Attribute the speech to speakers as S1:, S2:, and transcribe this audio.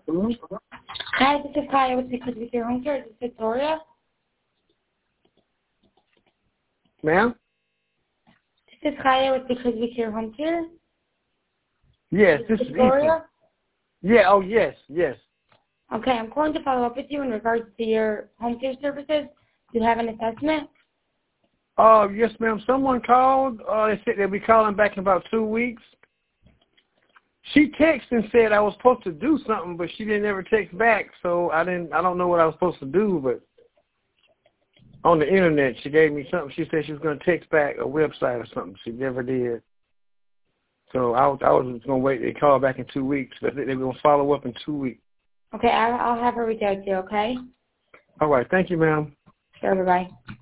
S1: Hi, this is Kaya with Because We Care Home Care. This is Victoria.
S2: Ma'am?
S1: This is Kaya with Because We Care Home Care.
S2: Yes, this is
S1: Victoria.
S2: Yeah, oh, yes, yes.
S1: Okay, I'm calling to follow up with you in regards to your home care services. Do you have an assessment?
S2: Yes, ma'am. Someone called. They said they'll be calling back in about 2 weeks. She texted and said I was supposed to do something, but she didn't ever text back, so I don't know what I was supposed to do, but on the internet she gave me something. She said she was going to text back a website or something. She never did. So I was just going to wait. They call back in 2 weeks. But they're going to follow up in 2 weeks.
S1: Okay, I'll have her reach out to you, okay?
S2: All right. Thank you, ma'am.
S1: Sure, bye-bye.